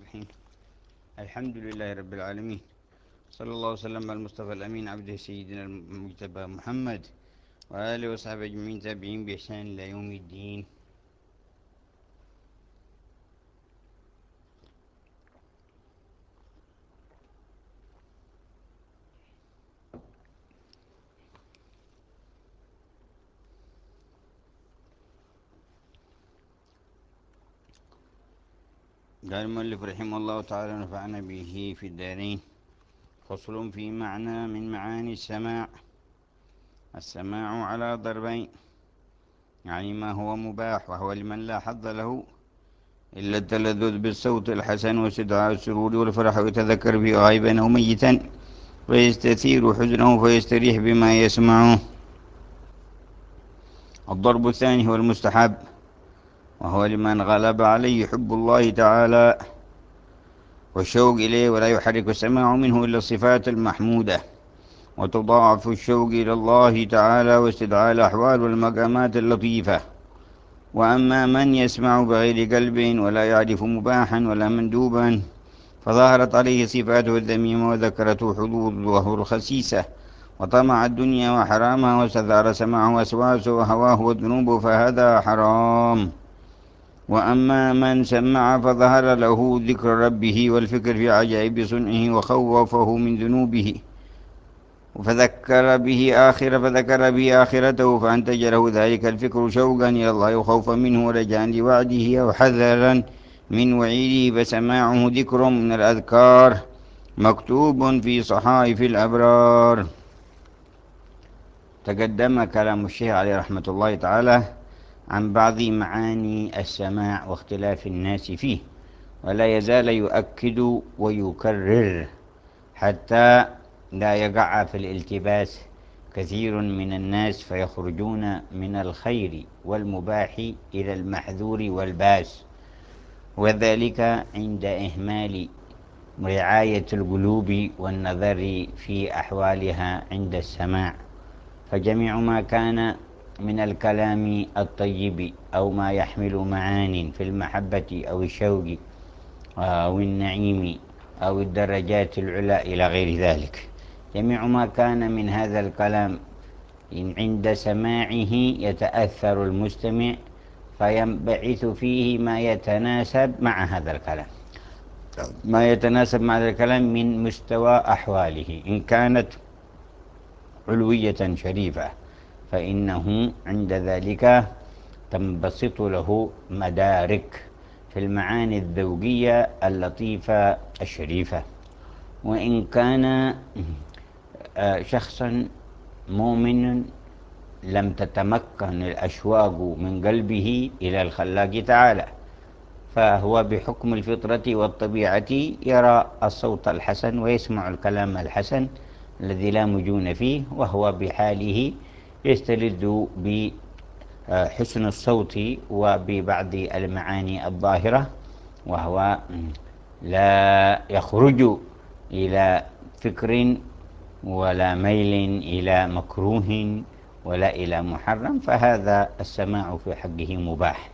الرحيم. الحمد لله رب العالمين، صلى الله وسلم على المصطفى الأمين عبده سيدنا المجتبى محمد وآله وصحبه أجمعين تابعين بإحسان إلى يوم الدين. قال المؤلف رحمه الله تعالى نفعنا به في الدارين. فصل في معنى من معاني السماع. السماع على ضربين، يعني ما هو مباح وهو لمن لا حظ له إلا التلذذ بالصوت الحسن واستدعاء السرور والفرح ويتذكر فيه غائبا أو ميتا ويستثير حزنه فيستريح بما يسمعه. الضرب الثاني هو المستحب، وهو لمن غلب عليه حب الله تعالى والشوق إليه ولا يحرك السماع منه إلا الصفات المحمودة، وتضاعف الشوق إلى الله تعالى واستدعاء الأحوال والمقامات اللطيفة. وأما من يسمع بغير قلب ولا يعرف مباحا ولا مندوبا فظهرت عليه صفاته الذميمة وذكرته حظوظه الخسيسة وطمع الدنيا وحرامها واستثار سماعه وسواسه وهواه والذنوب فهذا حرام. وأما من سمع فظهر له ذكر ربه والفكر في عجائب صنعه وخوفه من ذنوبه فذكر به آخرته فأنتج له ذلك الفكر شوقا إلى الله وخوفا منه ورجاء لوعده وحذرا من وعيده، فسماعه ذكر من الأذكار مكتوب في صحائف الأبرار. تقدم كلام الشيخ عليه رحمة الله تعالى عن بعض معاني السماع واختلاف الناس فيه، ولا يزال يؤكد ويكرر حتى لا يقع في الالتباس كثير من الناس فيخرجون من الخير والمباح إلى المحذور والباس، وذلك عند إهمال رعاية القلوب والنظر في أحوالها عند السماع. فجميع ما كان من الكلام الطيب أو ما يحمل معان في المحبة أو الشوق أو النعيم أو الدرجات العلى إلى غير ذلك، جميع ما كان من هذا الكلام عند سماعه يتأثر المستمع فينبعث فيه ما يتناسب مع هذا الكلام من مستوى أحواله. إن كانت علوية شريفة فإنه عند ذلك تنبسط له مدارك في المعاني الذوقية اللطيفة الشريفة. وإن كان شخصا مؤمن لم تتمكن الأشواق من قلبه إلى الخلاق تعالى، فهو بحكم الفطرة والطبيعة يرى الصوت الحسن ويسمع الكلام الحسن الذي لا مجون فيه، وهو بحاله يستلذ بحسن الصوت وببعض المعاني الظاهرة، وهو لا يخرج إلى فكر ولا ميل إلى مكروه ولا إلى محرم، فهذا السماع في حقه مباح.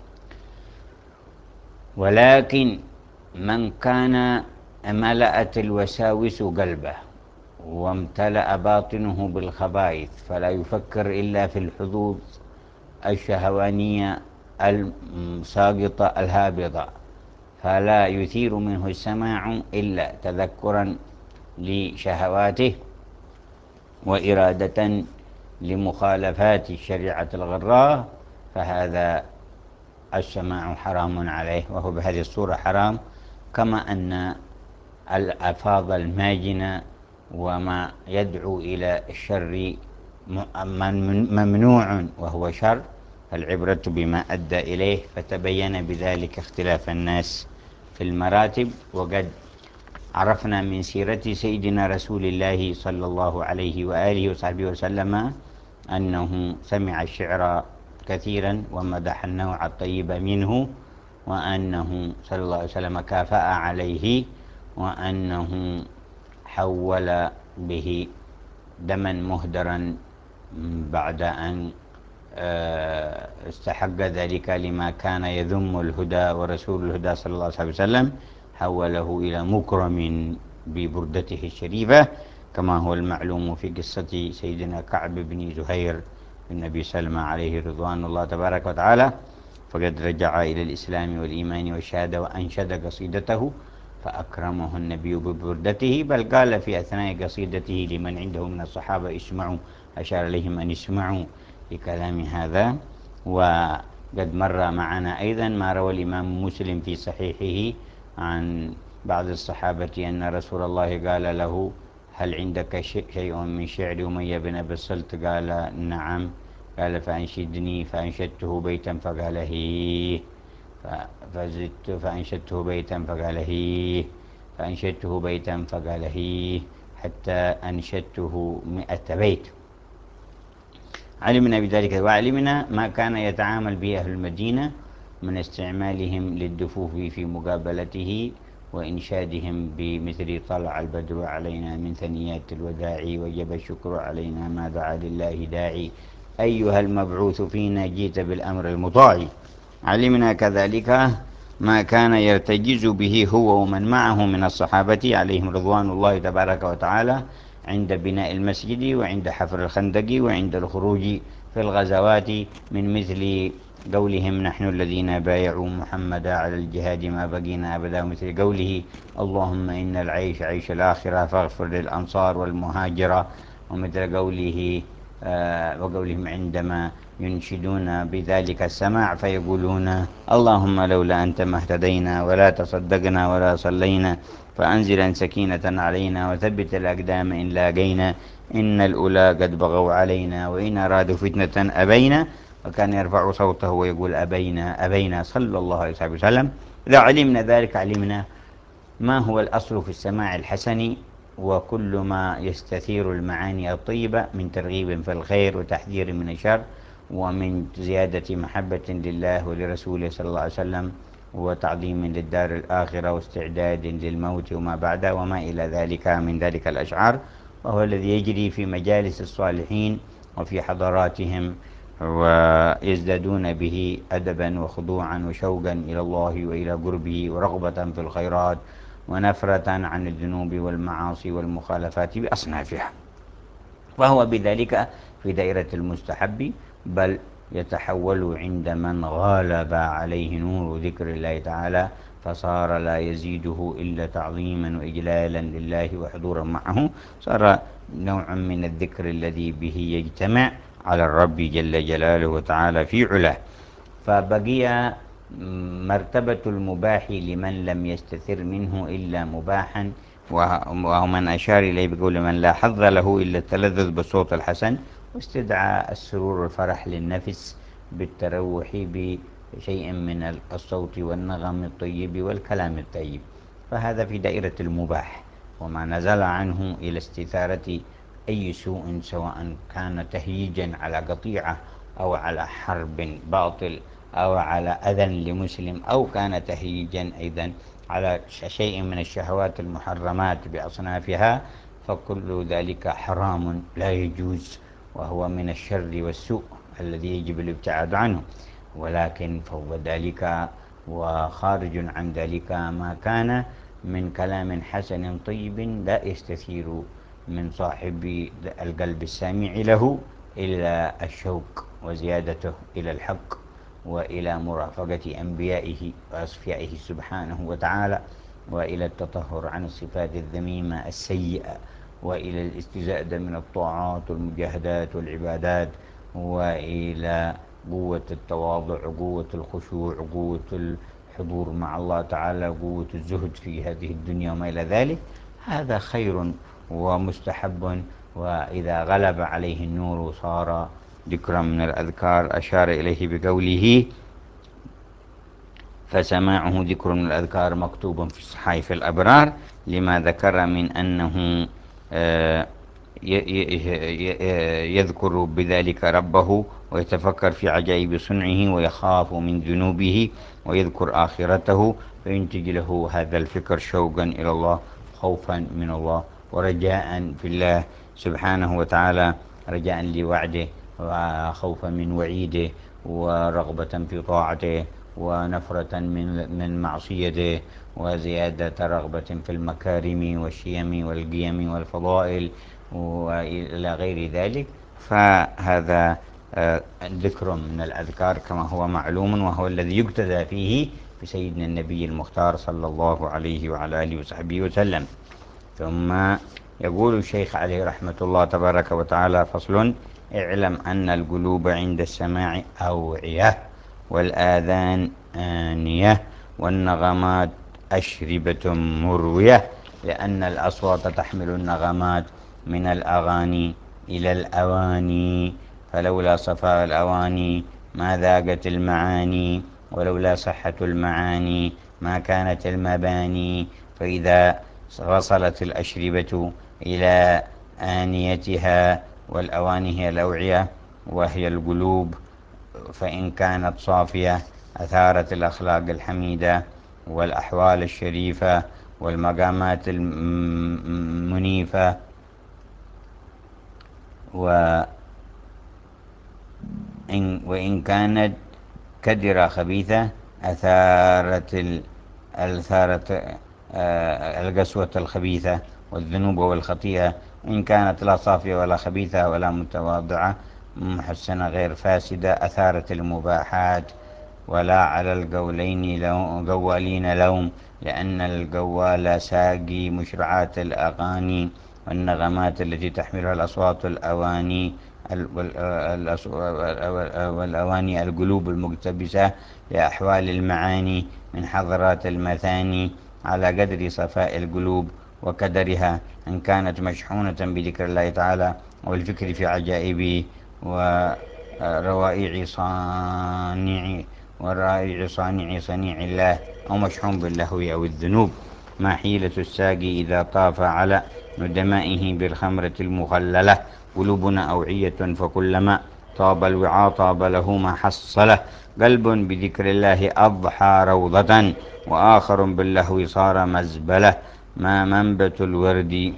ولكن من كان ملأت الوساوس قلبه وامتلأ باطنه بالخبائث فلا يفكر إلا في الحظوظ الشهوانية الساقطة الهابطة، فلا يثير منه السماع إلا تذكرا لشهواته وإرادة لمخالفات الشريعة الغراء، فهذا السماع حرام عليه، وهو بهذه الصورة حرام. كما أن الألفاظ الماجنة وما يدعو إلى الشر ممنوع وهو شر، فالعبرة بما أدى إليه. فتبين بذلك اختلاف الناس في المراتب. وقد عرفنا من سيرة سيدنا رسول الله صلى الله عليه وآله وصحبه وسلم أنه سمع الشعر كثيرا ومدح النوع الطيب منه، وأنه صلى الله عليه وسلم كافأ عليه، وأنه حول به دما مهدرا بعد أن استحق ذلك لما كان يذم الهدى ورسول الهدى صلى الله عليه وسلم. حوله إلى مكرم ببردته الشريفة، كما هو المعلوم في قصة سيدنا كعب بن زهير النبي سلمى عليه رضوان الله تبارك وتعالى، فقد رجع إلى الإسلام والإيمان والشهادة وأنشد قصيدته فأكرمه النبي ببردته، بل قال في أثناء قصيدته لمن عنده من الصحابة اسمعوا، أشار إليهم أن يسمعوا لكلام هذا. وقد مر معنا أيضا ما روى الإمام مسلم في صحيحه عن بعض الصحابة أن رسول الله قال له هل عندك شيء من شعر أمية بن أبي الصلت؟ قال نعم. قال فأنشدني، فأنشدته بيتا فقال هيه، فزدت فأنشدته بيتا فقال هيه، فأنشدته بيتا فقال هيه، حتى أنشدته 100 بيت. علمنا بذلك، وعلمنا ما كان يتعامل به أهل المدينة من استعمالهم للدفوف في مقابلته وإنشادهم بمثل طلع البدر علينا من ثنيات الوداع وجب الشكر علينا ما دعا لله داعي أيها المبعوث فينا جيت بالأمر المطاع. علمنا كذلك ما كان يرتجز به هو ومن معه من الصحابة عليهم رضوان الله تبارك وتعالى عند بناء المسجد وعند حفر الخندق وعند الخروج في الغزوات، من مثل قولهم نحن الذين بايعوا محمدا على الجهاد ما بقينا أبدا، مثل قوله اللهم إن العيش عيش الآخرة فاغفر للأنصار والمهاجرة، ومثل قوله وقولهم عندما ينشدون بذلك السماع فيقولون اللهم لولا أنت ما اهتدينا ولا تصدقنا ولا صلينا فأنزلا سكينة علينا وثبت الأقدام إن لاقينا إن الأولى قد بغوا علينا وإن أرادوا فتنة أبينا، وكان يرفع صوته ويقول أبينا أبينا صلى الله عليه وسلم. إذا علمنا ذلك علمنا ما هو الأصل في السماع الحسن وكل ما يستثير المعاني الطيبة من ترغيب في الخير وتحذير من الشر ومن زيادة محبة لله ولرسوله صلى الله عليه وسلم وتعظيم للدار الآخرة واستعداد للموت وما بعده وما إلى ذلك من ذلك الأشعار، وهو الذي يجري في مجالس الصالحين وفي حضراتهم، ويزدادون به أدبا وخضوعا وشوقا إلى الله وإلى قربه ورغبة في الخيرات ونفرة عن الذنوب والمعاصي والمخالفات بأصنافها، فهو بذلك في دائرة المستحب، بل يتحول عند من غالب عليه نور ذكر الله تعالى فصار لا يزيده إلا تعظيما وإجلالا لله وحضورا معه، صار نوع من الذكر الذي به يجتمع على الرب جل جلاله وتعالى في علاه. فبقي مرتبة المباح لمن لم يستثر منه إلا مباحا، وهو من أشار إليه بقول من لا حظ له إلا التلذذ بالصوت الحسن واستدعى السرور والفرح للنفس بالتروح بشيء من الصوت والنغم الطيب والكلام الطيب، فهذا في دائرة المباح. وما نزل عنه إلى استثارة أي سوء سواء كان تهييجا على قطيعة أو على حرب باطل أو على أذى لمسلم أو كان تهييجا أيضا على شيء من الشهوات المحرمات بأصنافها، فكل ذلك حرام لا يجوز وهو من الشر والسوء الذي يجب الابتعاد عنه. ولكن فوق ذلك وخارج عن ذلك ما كان من كلام حسن طيب لا يستثير من صاحب القلب السامع له إلا الشوق وزيادته إلى الحق وإلى مرافقة أنبيائه وأصفيائه سبحانه وتعالى، وإلى التطهر عن الصفات الذميمة السيئة، وإلى الاستزادة من الطاعات والمجاهدات والعبادات، وإلى قوة التواضع وقوة الخشوع وقوة الحضور مع الله تعالى وقوة الزهد في هذه الدنيا وما إلى ذلك. هذا خير ومستحب، وإذا غلب عليه النور صار ذكرا من الأذكار، أشار إليه بقوله فسماعه ذكر من الأذكار مكتوب في صحائف الأبرار، لما ذكر من أنه يذكر بذلك ربه ويتفكر في عجائب صنعه ويخاف من ذنوبه ويذكر آخرته، فينتج له هذا الفكر شوقا إلى الله، خوفا من الله ورجاء في الله سبحانه وتعالى، رجاء لوعده وخوفا من وعيده ورغبة في طاعته ونفرة من معصيته، وزيادة رغبة في المكارم والشيم والقيم والفضائل وإلى غير ذلك. فهذا ذكر من الأذكار كما هو معلوم، وهو الذي يقتدى فيه بسيدنا النبي المختار صلى الله عليه وعلى آله وصحبه وسلم. ثم يقول الشيخ عليه رحمة الله تبارك وتعالى: فصل: اعلم أن القلوب عند السماع أوعية، والآذان آنية، والنغمات أشربة مروية، لأن الأصوات تحمل النغمات من الأغاني إلى الأواني، فلولا صفاء الأواني ما ذاقت المعاني، ولولا صحة المعاني ما كانت المباني. فإذا وصلت الأشربة إلى آنيتها، والأواني هي الأوعية وهي القلوب، فإن كانت صافية أثارت الأخلاق الحميدة والأحوال الشريفة والمقامات المنيفة، وإن كانت كدرة خبيثة أثارت القسوة الخبيثة والذنوب والخطيئة. إن كانت لا صافية ولا خبيثة ولا متواضعة محسنة غير فاسدة أثارت المباحات. ولا على القوالين لوم، لأن القوال ساقي مشرعات الأغاني والنغمات التي تحملها الأصوات والأواني القلوب المقتبسة لأحوال المعاني من حضرات المثاني، على قدر صفاء القلوب وكدرها، إن كانت مشحونة بذكر الله تعالى والفكر في عجائبه وروائع صانع الله، أو مشحون باللهو أو الذنوب. ما حيلة الساقي إذا طاف على ندمائه بالخمرة المخللة؟ قلوبنا أوعية، فكلما طاب الوعاء طاب له ما حصله. قلب بذكر الله أضحى روضة، وآخر باللهو صار مزبلة. ما منبت الورد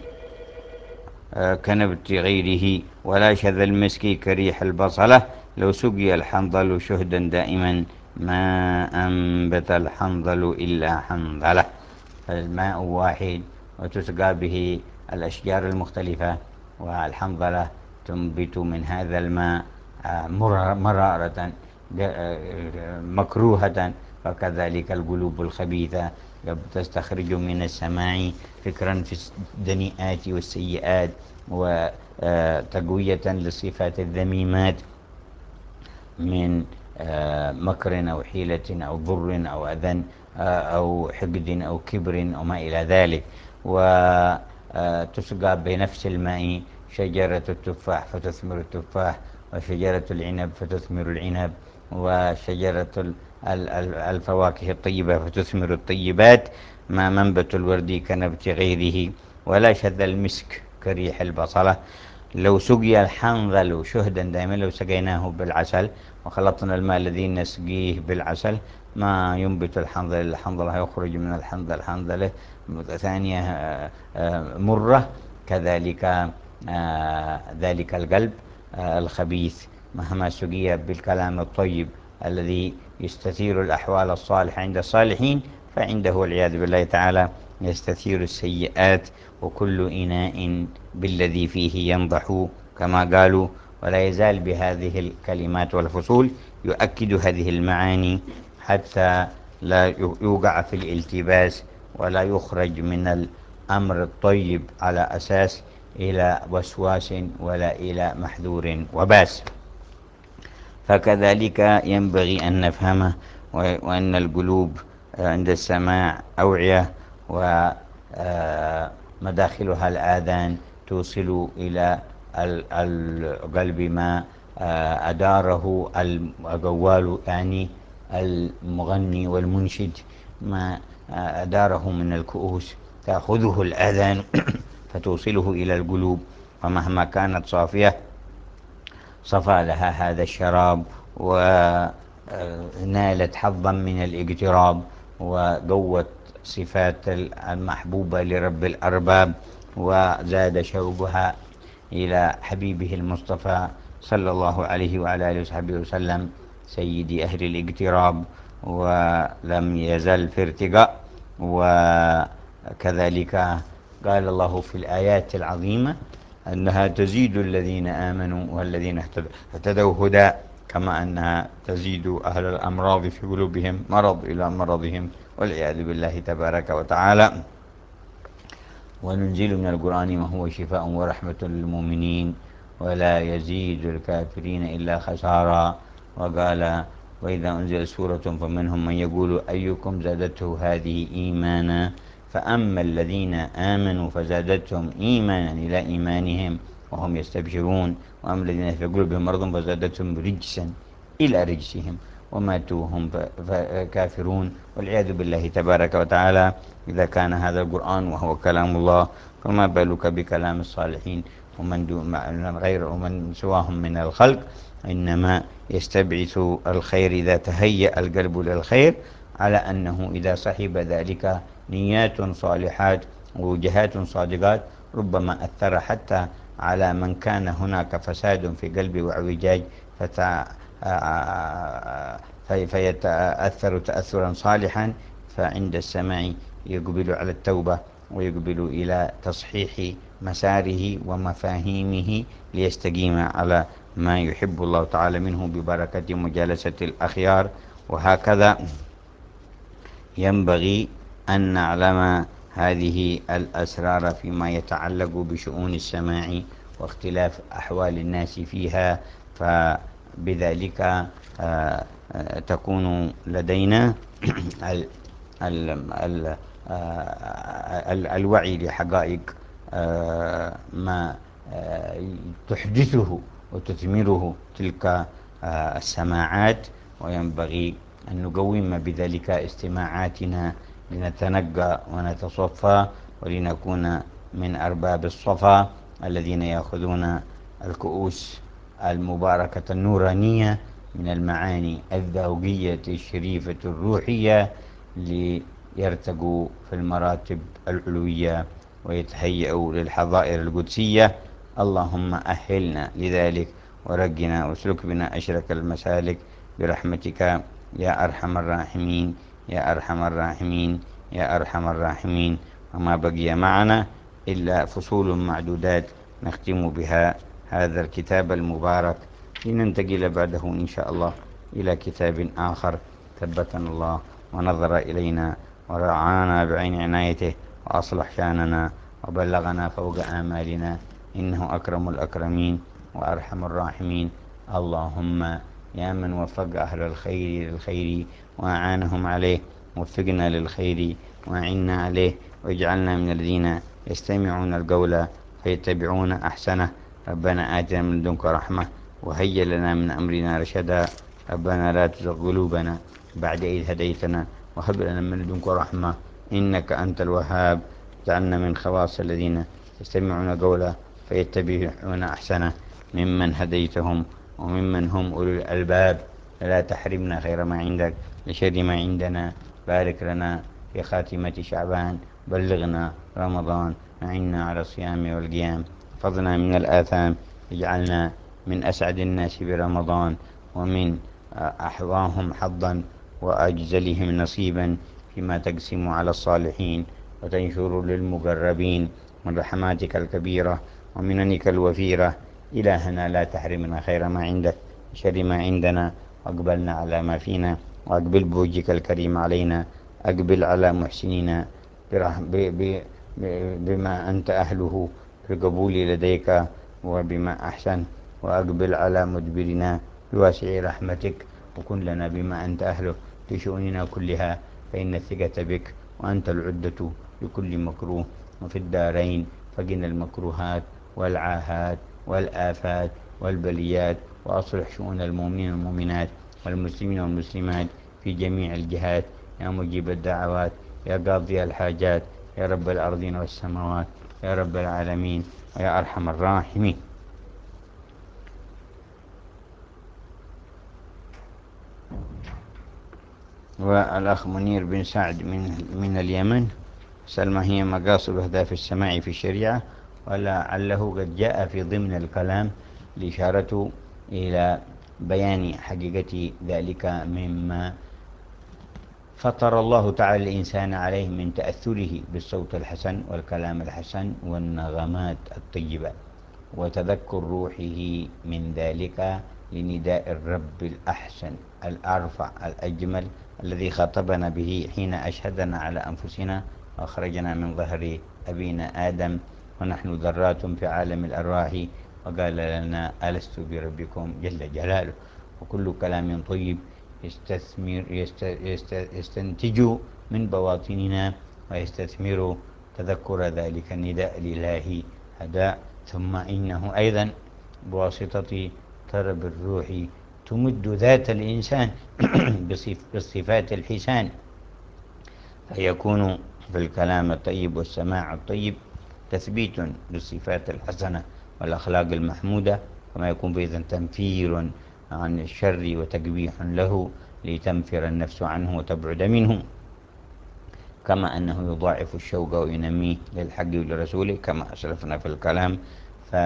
كنبت غيره، ولا شذا المسك كريح البصلة. لو سقي الحنظل شهدا دائما ما أنبت الحنظل إلا حنظلة. فالماء واحد وتسقى به الأشجار المختلفة، والحنظلة تنبت من هذا الماء مرارة مكروهة. فكذلك القلوب الخبيثة تستخرج من السماع فكرا في الدنيئات والسيئات، وتقوية للصفات الذميمات من مكر أو حيلة أو ضر أو أذى أو حقد أو كبر أو ما إلى ذلك. وتسقى بنفس الماء شجرة التفاح فتثمر التفاح، وشجرة العنب فتثمر العنب، وشجرة الفواكه الطيبة فتثمر الطيبات. ما منبت الورد كنبت غيره، ولا شذ المسك كريح البصلة. لو سقي الحنظل شهدا دائما، لو سقيناه بالعسل وخلطنا الماء الذي نسقيه بالعسل ما ينبت الحنظل. الحنظلة يخرج من الحنظل حنظلة ثانية مرة. كذلك ذلك القلب الخبيث مهما سقي بالكلام الطيب الذي يستثير الأحوال الصالحة عند الصالحين، فعنده والعياذ بالله تعالى يستثير السيئات. وكل إناء بالذي فيه ينضح كما قالوا. ولا يزال بهذه الكلمات والفصول يؤكد هذه المعاني حتى لا يوقع في الالتباس، ولا يخرج من الأمر الطيب على أساس إلى وسواس ولا إلى محذور وباس. فكذلك ينبغي أن نفهمه، وأن القلوب عند السماع أوعية، ومداخلها الآذان توصل إلى القلب ما أداره القوال، يعني المغني والمنشد، ما أداره من الكؤوس تأخذه الآذان فتوصله إلى القلوب. ومهما كانت صافية صفى لها هذا الشراب، ونالت حظا من الاقتراب، وقوت صفات المحبوبة لرب الأرباب، وزاد شوقها إلى حبيبه المصطفى صلى الله عليه وعلى آله وصحبه وسلم، سيد أهل الاقتراب ولم يزل في ارتقاء. وكذلك قال الله في الآيات العظيمة أنها تزيد الذين آمنوا والذين اهتدوا هدى، كما أنها تزيد أهل الأمراض في قلوبهم مرض إلى مرضهم، والعياذ بالله تبارك وتعالى. وننزل من القرآن ما هو شفاء ورحمة للمؤمنين ولا يزيد الكافرين إلا خسارا. وقال: وإذا أنزل سورة فمنهم من يقول أيكم زادته هذه إيمانا، فأما الذين آمنوا فزادتهم إيمانا إلى إيمانهم وهم يستبشرون، وأما الذين في قلوبهم مرض فزادتهم رجسا إلى رجسهم وماتوا وهم كافرون، والعياذ بالله تبارك وتعالى. إذا كان هذا القرآن وهو كلام الله، فما بالك بكلام الصالحين ومن دون غير ومن سواهم من الخلق. إنما يستبعث الخير إذا تهيأ القلب للخير، على أنه إذا صحب ذلك نيات صالحات ووجهات صادقات ربما أثر حتى على من كان هناك فساد في قلبه واعوجاج، فيتأثر تأثرا صالحا، فعند السماع يقبل على التوبة ويقبل إلى تصحيح مساره ومفاهيمه ليستقيم على ما يحب الله تعالى منه ببركة مجالسة الأخيار. وهكذا ينبغي أن نعلم هذه الأسرار فيما يتعلق بشؤون السماع واختلاف أحوال الناس فيها، فبذلك تكون لدينا الوعي لحقائق ما تحدثه وتثمره تلك السماعات. وينبغي أن نقوم بذلك استماعاتنا لنتنقى ونتصفى ولنكون من أرباب الصفا الذين يأخذون الكؤوس المباركة النورانية من المعاني الذوقية الشريفة الروحية ليرتقوا في المراتب العلوية ويتهيئوا للحظائر القدسية. اللهم أهلنا لذلك ورقنا واسلك بنا أشرك المسالك برحمتك يا أرحم الراحمين يا أرحم الراحمين يا أرحم الراحمين. وما بقي معنا إلا فصول معدودات نختم بها هذا الكتاب المبارك، لننتقل بعده إن شاء الله إلى كتاب آخر. ثبتنا الله ونظر إلينا ورعانا بعين عنايته وأصلح شاننا وبلغنا فوق آمالنا، إنه أكرم الأكرمين وأرحم الراحمين. اللهم يا من وفق أهل الخير للخير وأعانهم عليه، وفقنا للخير وأعنا عليه، واجعلنا من الذين يستمعون القول فيتبعون أحسنه. ربنا آتنا من لدنك رحمة وهيئ لنا من أمرنا رشدا. ربنا لا تزغ قلوبنا بعد إذ هديتنا وهب لنا من لدنك رحمة إنك أنت الوهاب. اجعلنا من خواص الذين يستمعون قولا فيتبعون أحسنه ممن هديتهم وممن هم أولو الألباب. لا تحرمنا خير ما عندك لشر ما عندنا. بارك لنا في خاتمة شعبان، بلغنا رمضان، أعنا على الصيام والقيام، احفظنا من الآثام، اجعلنا من أسعد الناس برمضان ومن أحظاهم حظا وأجزلهم نصيبا فيما تقسم على الصالحين وتنشر للمقربين من رحماتك الكبيرة ومننك الوفيرة. إلهنا لا تحرمنا خير ما عندك شر ما عندنا، واقبلنا على ما فينا، واقبل بوجهك الكريم علينا، أقبل على محسننا بما أنت أهله في القبول لديك وبما أحسن، وأقبل على مدبرنا بواسع رحمتك، وكن لنا بما أنت أهله في شؤوننا كلها، فإن الثقة بك وأنت العدة لكل مكروه. وفي الدارين فقنا المكروهات والعاهات والآفات والبليات، وأصلح شؤون المؤمنين والمؤمنات والمسلمين والمسلمات في جميع الجهات، يا مجيب الدعوات يا قاضي الحاجات يا رب الأرضين والسماوات يا رب العالمين ويا أرحم الراحمين. والأخ منير بن سعد من اليمن سأل: ما هي مقاصد أهداف السماع في الشريعة؟ ولعله قد جاء في ضمن الكلام الإشارة إلى بيان حقيقة ذلك مما فطر الله تعالى الإنسان عليه من تأثره بالصوت الحسن والكلام الحسن والنغمات الطيبة، وتذكر روحه من ذلك لنداء الرب الأحسن الأرفع الأجمل الذي خاطبنا به حين أشهدنا على أنفسنا وأخرجنا من ظهر أبينا آدم ونحن ذرات في عالم الأرواح، وقال لنا ألست بربكم جل جلاله. وكل كلام طيب يستنتج من بواطننا ويستثمر تذكر ذلك النداء الإلهي أداء. ثم إنه أيضا بواسطة طرب الروح تمد ذات الإنسان بالصفات الحسان، فيكون في الكلام الطيب والسماع الطيب تثبيت للصفات الحسنة والأخلاق المحمودة، كما يكون بإذن تنفير عن الشر وتقبيح له لتنفر النفس عنه وتبعد منه، كما أنه يضاعف الشوق وينميه للحق ولرسوله كما أسلفنا في الكلام. ف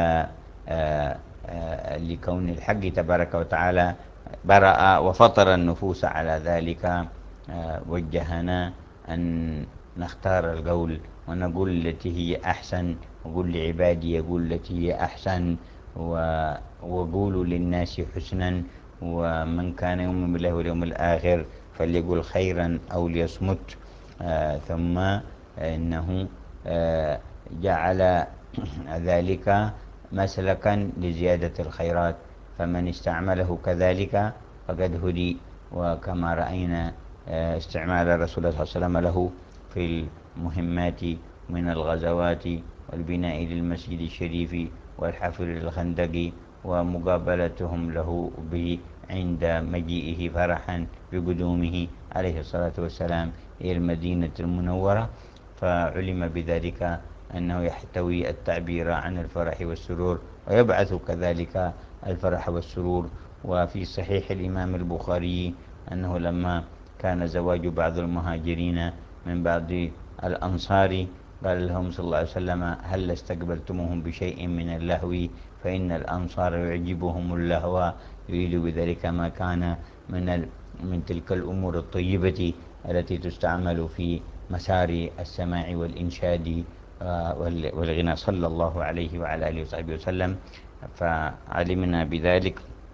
لكون الحق تبارك وتعالى برأ وفطر النفوس على ذلك، وجهنا أن نختار القول ونقول التي هي أحسن، وقل لعبادي يقول التي هي أحسن، وقولوا للناس حسنا، ومن كان يؤمن بالله واليوم الآخر فليقل خيرا أو ليصمت. ثم إنه جعل ذلك مسلكا لزيادة الخيرات، فمن استعمله كذلك فقد هدي. وكما رأينا استعمال الرسول صلى الله عليه وسلم له في المهمات من الغزوات والبناء للمسجد الشريف والحفر للخندق، ومقابلتهم له به عند مجيئه فرحا بقدومه عليه الصلاة والسلام إلى المدينة المنورة، فعلم بذلك أنه يحتوي التعبير عن الفرح والسرور ويبعث كذلك الفرح والسرور. وفي صحيح الإمام البخاري أنه لما كان زواج بعض المهاجرين من بعض الأنصار قال لهم صلى الله عليه وسلم هل استقبلتموهم بشيء من اللهو، فإن الأنصار يعجبهم اللهو، يريد بذلك ما كان من تلك الأمور الطيبة التي تستعمل في مسار السماع والإنشاد والغنى صلى الله عليه وعلى آله وصحبه وسلم. فعلمنا بذلك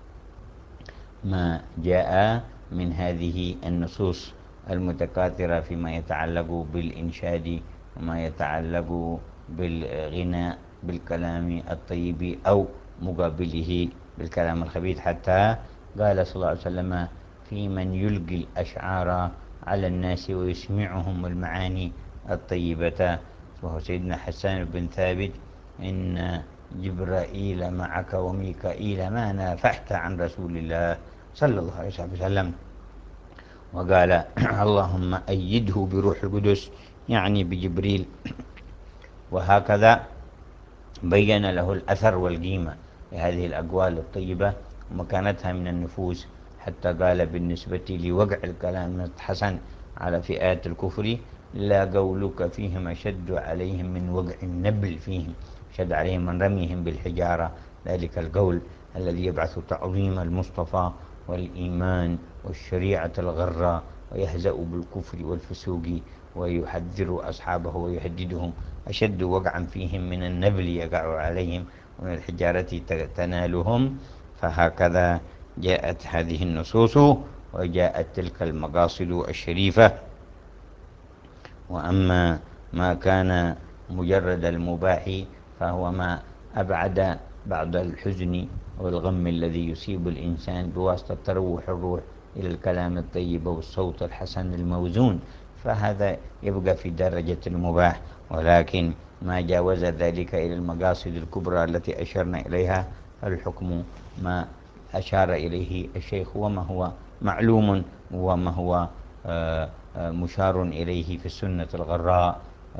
ما جاء من هذه النصوص المتكاثرة فيما يتعلق بالإنشاد وما يتعلق بالغناء بالكلام الطيب أو مقابله بالكلام الخبيث، حتى قال صلى الله عليه وسلم في من يلقي الأشعار على الناس ويسمعهم المعاني الطيبة، وهو سيدنا حسان بن ثابت: إن جبرائيل معك وميكائيل ما نافحت عن رسول الله صلى الله عليه وسلم. وقال اللهم أيده بروح القدس، يعني بجبريل. وهكذا بين له الأثر والقيمة لهذه الأقوال الطيبة ومكانتها من النفوس، حتى قال بالنسبة لوقع الكلام الحسن على فئات الكفر: لا قولك فيهم أشد عليهم من وقع النبل فيهم، شد عليهم من رميهم بالحجارة. ذلك القول الذي يبعث تعظيم المصطفى والإيمان والشريعة الغراء، ويهزأ بالكفر والفسوق ويحذر أصحابه ويهددهم، أشد وقعا فيهم من النبل يقع عليهم ومن الحجارة تنالهم. فهكذا جاءت هذه النصوص وجاءت تلك المقاصد الشريفة. وأما ما كان مجرد المباح فهو ما أبعد بعض الحزن والغم الذي يصيب الإنسان بواسطة تروح الروح إلى الكلام الطيب والصوت الحسن الموزون، فهذا يبقى في درجة المباح. ولكن ما جاوز ذلك إلى المقاصد الكبرى التي أشرنا إليها، الحكم ما أشار إليه الشيخ وما هو معلوم وما هو مشار إليه في السنة الغراء،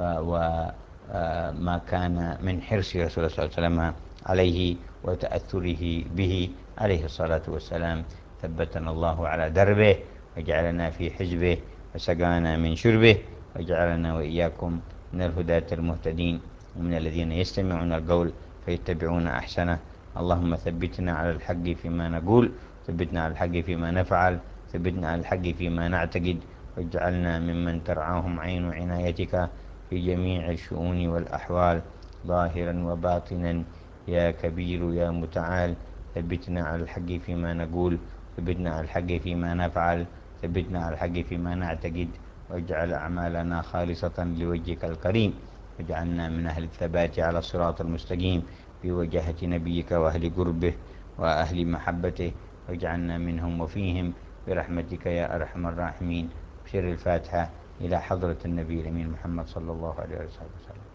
وما كان من حرص رسول الله صلى الله عليه وسلم عليه وتأثره به عليه الصلاة والسلام. ثبتنا الله على دربه وجعلنا في حزبه وسقانا من شربه، وجعلنا وإياكم من الهداة المهتدين ومن الذين يستمعون القول فيتبعون أحسنه. اللهم ثبتنا على الحق فيما نقول، ثبتنا على الحق فيما نفعل، ثبتنا على الحق فيما نعتقد، واجعلنا ممن ترعاهم عين عنايتك في جميع الشؤون والأحوال ظاهرا وباطنا يا كبير يا متعال. ثبتنا على الحق فيما نقول، ثبتنا على الحق فيما نفعل، ثبتنا على الحق فيما نعتقد، واجعل أعمالنا خالصة لوجهك الكريم، واجعلنا من أهل الثبات على الصراط المستقيم في وجهة نبيك وأهل قربه وأهل محبته، واجعلنا منهم وفيهم برحمتك يا أرحم الراحمين. بشر الفاتحة إلى حضرة النبي الأمين محمد صلى الله عليه وسلم.